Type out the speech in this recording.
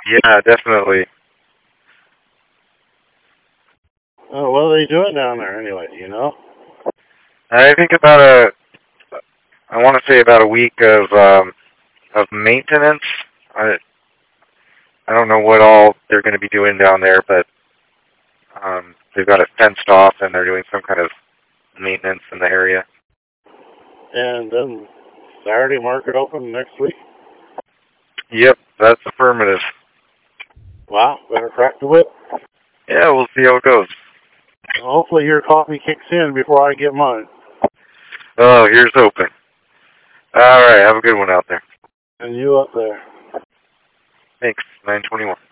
Yeah, definitely. Oh, what are they doing down there anyway? I think I want to say about a week of maintenance. I I don't know what all they're going to be doing down there, but they've got it fenced off and they're doing some kind of maintenance in the area. And then Saturday market open next week. Yep, that's affirmative. Wow, better crack the whip. Yeah, we'll see how it goes. Hopefully your coffee kicks in before I get mine. Oh, here's hoping. All right, have a good one out there. And you up there. Thanks. 921.